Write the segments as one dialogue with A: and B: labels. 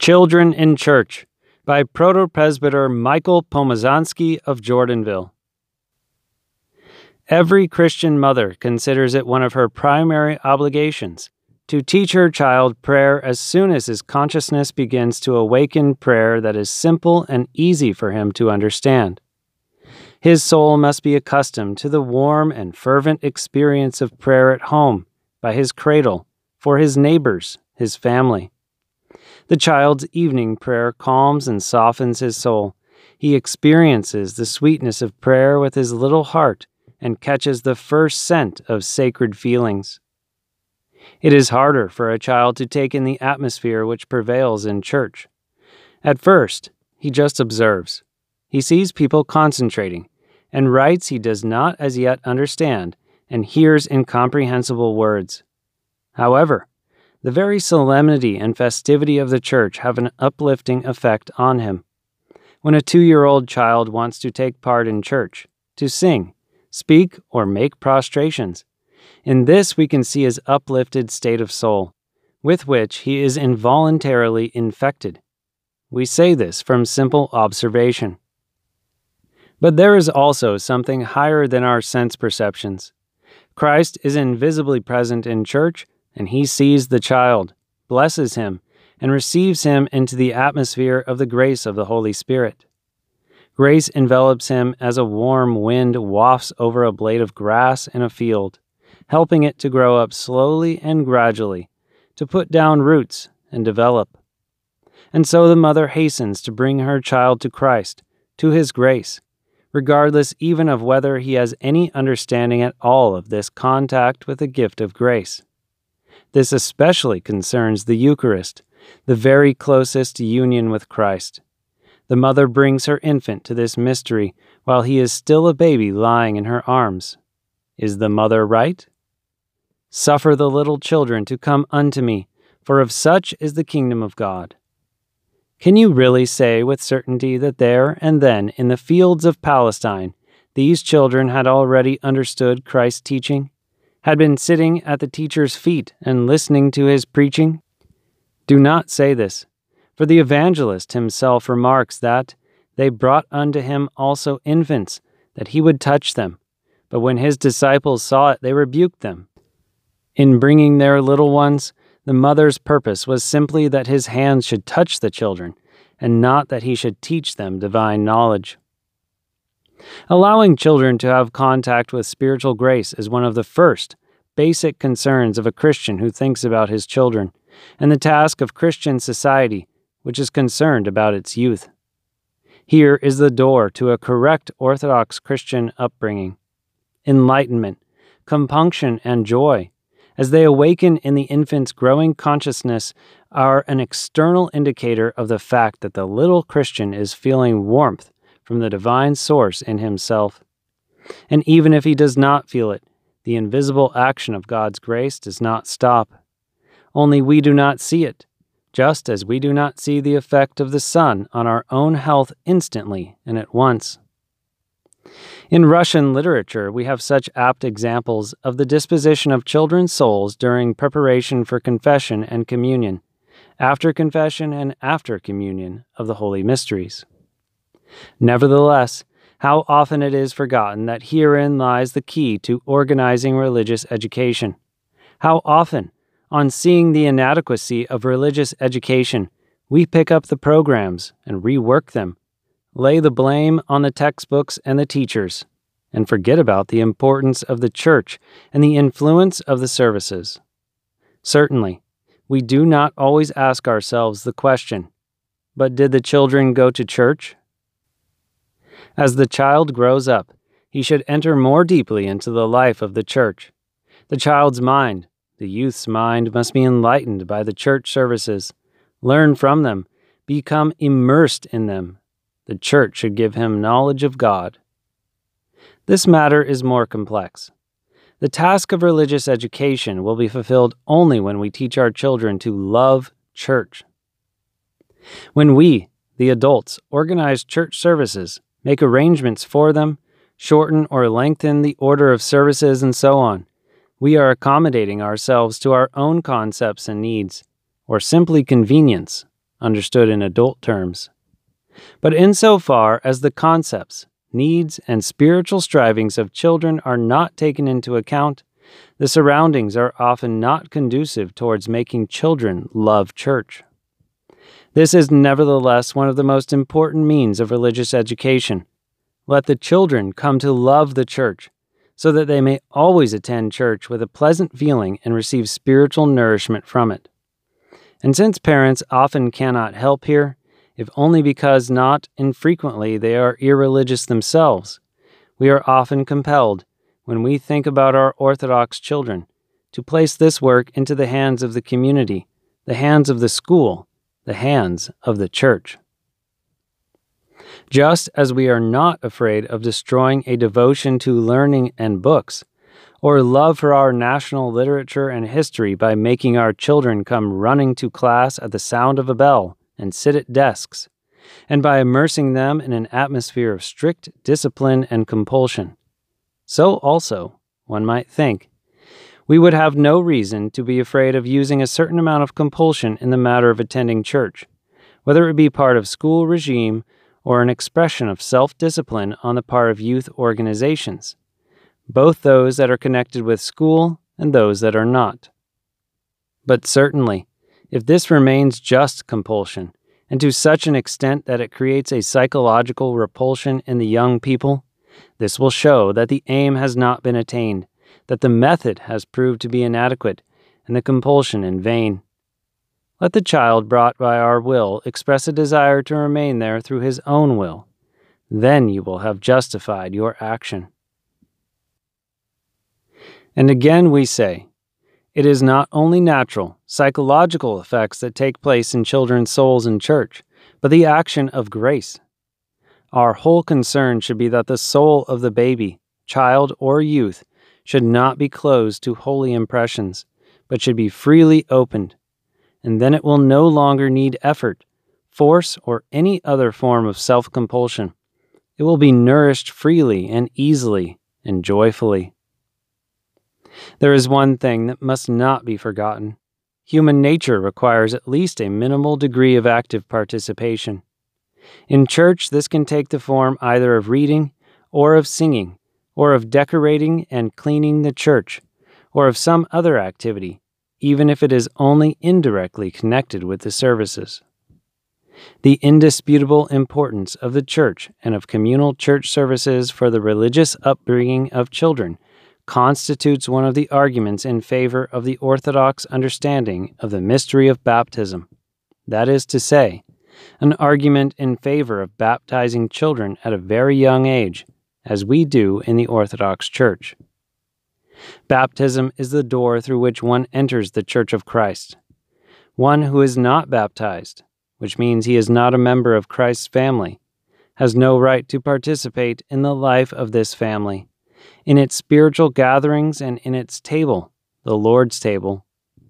A: Children in Church by Protopresbyter Michael Pomazanski of Jordanville. Every Christian mother considers it one of her primary obligations to teach her child prayer as soon as his consciousness begins to awaken prayer that is simple and easy for him to understand. His soul must be accustomed to the warm and fervent experience of prayer at home, by his cradle, for his neighbors, his family. The child's evening prayer calms and softens his soul. He experiences the sweetness of prayer with his little heart and catches the first scent of sacred feelings. It is harder for a child to take in the atmosphere which prevails in church. At first, he just observes. He sees people concentrating, and rites he does not as yet understand, and hears incomprehensible words. However, the very solemnity and festivity of the church have an uplifting effect on him. When a 2-year-old child wants to take part in church, to sing, speak, or make prostrations, in this we can see his uplifted state of soul, with which he is involuntarily infected. We say this from simple observation. But there is also something higher than our sense perceptions. Christ is invisibly present in church, and he sees the child, blesses him, and receives him into the atmosphere of the grace of the Holy Spirit. Grace envelops him as a warm wind wafts over a blade of grass in a field, helping it to grow up slowly and gradually, to put down roots and develop. And so the mother hastens to bring her child to Christ, to his grace, regardless even of whether he has any understanding at all of this contact with the gift of grace. This especially concerns the Eucharist, the very closest union with Christ. The mother brings her infant to this mystery while he is still a baby lying in her arms. Is the mother right? Suffer the little children to come unto me, for of such is the kingdom of God. Can you really say with certainty that there and then in the fields of Palestine, these children had already understood Christ's teaching? Had been sitting at the teacher's feet and listening to his preaching? Do not say this, for the evangelist himself remarks that they brought unto him also infants, that he would touch them. But when his disciples saw it, they rebuked them. In bringing their little ones, the mother's purpose was simply that his hands should touch the children, and not that he should teach them divine knowledge. Allowing children to have contact with spiritual grace is one of the first basic concerns of a Christian who thinks about his children, and the task of Christian society, which is concerned about its youth. Here is the door to a correct Orthodox Christian upbringing. Enlightenment, compunction, and joy, as they awaken in the infant's growing consciousness, are an external indicator of the fact that the little Christian is feeling warmth from the divine source in himself. And even if he does not feel it, the invisible action of God's grace does not stop. Only we do not see it, just as we do not see the effect of the sun on our own health instantly and at once. In Russian literature, we have such apt examples of the disposition of children's souls during preparation for confession and communion, after confession and after communion of the Holy Mysteries. Nevertheless, how often it is forgotten that herein lies the key to organizing religious education. How often, on seeing the inadequacy of religious education, we pick up the programs and rework them, lay the blame on the textbooks and the teachers, and forget about the importance of the church and the influence of the services. Certainly, we do not always ask ourselves the question, but did the children go to church? As the child grows up, he should enter more deeply into the life of the church. The child's mind, the youth's mind, must be enlightened by the church services, learn from them, become immersed in them. The church should give him knowledge of God. This matter is more complex. The task of religious education will be fulfilled only when we teach our children to love church. When we, the adults, organize church services, make arrangements for them, shorten or lengthen the order of services, and so on, we are accommodating ourselves to our own concepts and needs, or simply convenience, understood in adult terms. But insofar as the concepts, needs, and spiritual strivings of children are not taken into account, the surroundings are often not conducive towards making children love church. This is nevertheless one of the most important means of religious education. Let the children come to love the church, so that they may always attend church with a pleasant feeling and receive spiritual nourishment from it. And since parents often cannot help here, if only because not infrequently they are irreligious themselves, we are often compelled, when we think about our Orthodox children, to place this work into the hands of the community, the hands of the school, the hands of the church. Just as we are not afraid of destroying a devotion to learning and books, or love for our national literature and history by making our children come running to class at the sound of a bell and sit at desks, and by immersing them in an atmosphere of strict discipline and compulsion, so also, one might think, we would have no reason to be afraid of using a certain amount of compulsion in the matter of attending church, whether it be part of school regime or an expression of self-discipline on the part of youth organizations, both those that are connected with school and those that are not. But certainly, if this remains just compulsion, and to such an extent that it creates a psychological repulsion in the young people, this will show that the aim has not been attained, that the method has proved to be inadequate, and the compulsion in vain. Let the child brought by our will express a desire to remain there through his own will. Then you will have justified your action. And again we say, it is not only natural, psychological effects that take place in children's souls in church, but the action of grace. Our whole concern should be that the soul of the baby, child, or youth should not be closed to holy impressions, but should be freely opened, and then it will no longer need effort, force, or any other form of self-compulsion. It will be nourished freely and easily and joyfully. There is one thing that must not be forgotten. Human nature requires at least a minimal degree of active participation. In church, this can take the form either of reading, or of singing, or of decorating and cleaning the church, or of some other activity, even if it is only indirectly connected with the services. The indisputable importance of the church and of communal church services for the religious upbringing of children constitutes one of the arguments in favor of the Orthodox understanding of the mystery of baptism. That is to say, an argument in favor of baptizing children at a very young age, as we do in the Orthodox Church. Baptism is the door through which one enters the Church of Christ. One who is not baptized, which means he is not a member of Christ's family, has no right to participate in the life of this family, in its spiritual gatherings and in its table, the Lord's table.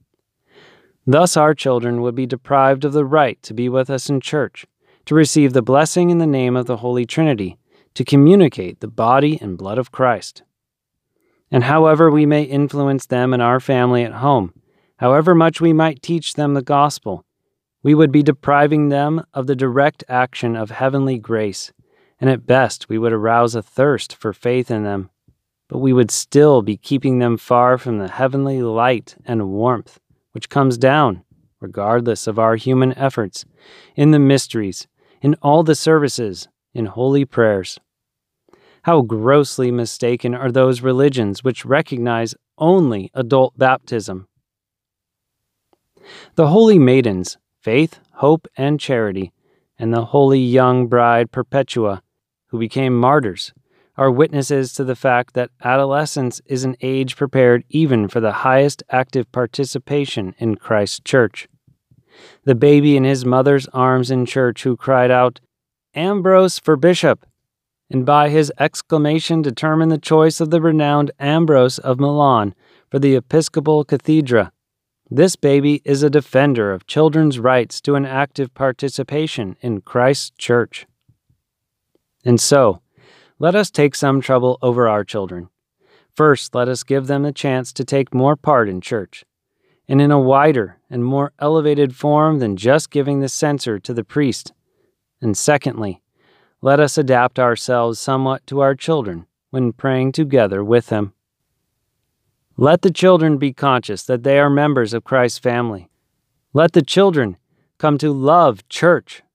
A: Thus our children would be deprived of the right to be with us in church, to receive the blessing in the name of the Holy Trinity, to communicate the body and blood of Christ. And however we may influence them in our family at home, however much we might teach them the gospel, we would be depriving them of the direct action of heavenly grace, and at best we would arouse a thirst for faith in them, but we would still be keeping them far from the heavenly light and warmth which comes down, regardless of our human efforts, in the mysteries, in all the services, in holy prayers. How grossly mistaken are those religions which recognize only adult baptism. The holy maidens, Faith, Hope, and Charity, and the holy young bride Perpetua, who became martyrs, are witnesses to the fact that adolescence is an age prepared even for the highest active participation in Christ's church. The baby in his mother's arms in church who cried out, "Ambrose for bishop," and by his exclamation determined the choice of the renowned Ambrose of Milan for the episcopal cathedra. This baby is a defender of children's rights to an active participation in Christ's church. And so, let us take some trouble over our children. First, let us give them the chance to take more part in church. and in a wider and more elevated form than just giving the censer to the priest. And secondly, let us adapt ourselves somewhat to our children when praying together with them. Let the children be conscious that they are members of Christ's family. Let the children come to love church